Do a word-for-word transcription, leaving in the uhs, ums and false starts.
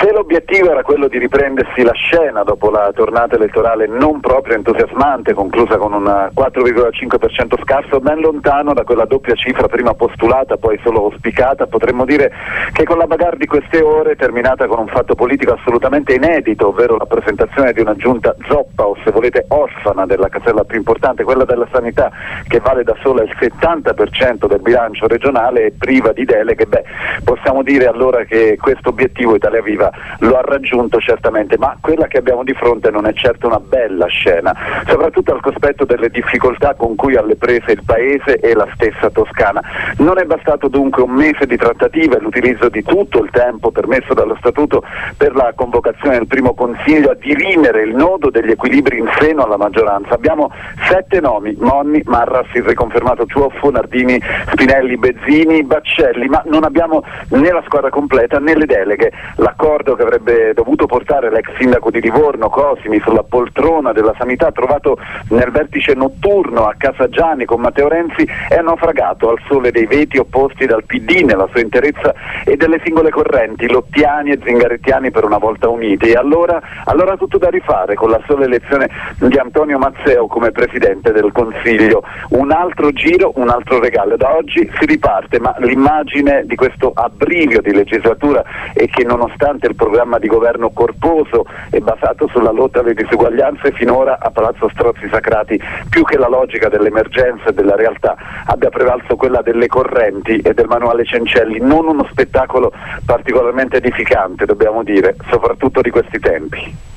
Se l'obiettivo era quello di riprendersi la scena dopo la tornata elettorale non proprio entusiasmante, conclusa con un quattro virgola cinque per cento scarso, ben lontano da quella doppia cifra prima postulata, poi solo auspicata, potremmo dire che con la bagarre di queste ore, terminata con un fatto politico assolutamente inedito, ovvero la presentazione di una giunta zoppa, o se volete orfana, della casella più importante, quella della sanità, che vale da sola il settanta per cento del bilancio regionale e priva di deleghe, beh, possiamo dire allora che questo obiettivo Italia Viva lo ha raggiunto certamente, ma quella che abbiamo di fronte non è certo una bella scena, soprattutto al cospetto delle difficoltà con cui ha le prese il Paese e la stessa Toscana. Non è bastato dunque un mese di trattative e l'utilizzo di tutto il tempo permesso dallo Statuto per la convocazione del primo Consiglio a dirimere il nodo degli equilibri in seno alla maggioranza. Abbiamo sette nomi: Monni, Marras, il riconfermato Ciuffo, Nardini, Spinelli, Bezzini, Baccelli, ma non abbiamo né la squadra completa né le deleghe. L'accordo che avrebbe dovuto portare l'ex sindaco di Livorno, Cosimi, sulla poltrona della sanità, trovato nel vertice notturno a Casa Gianni con Matteo Renzi, è naufragato al sole dei veti opposti dal P D nella sua interezza e delle singole correnti, lottiani e zingarettiani per una volta uniti. E allora, allora tutto da rifare con la sola elezione di Antonio Mazzeo come Presidente del Consiglio. Un altro giro, un altro regalo. Da oggi si riparte, ma l'immagine di questo abbrivio di legislatura è che nonostante il programma di governo corposo e basato sulla lotta alle disuguaglianze, finora a Palazzo Strozzi Sacrati, più che la logica dell'emergenza e della realtà, abbia prevalso quella delle correnti e del manuale Cencelli. Non uno spettacolo particolarmente edificante, dobbiamo dire, soprattutto di questi tempi.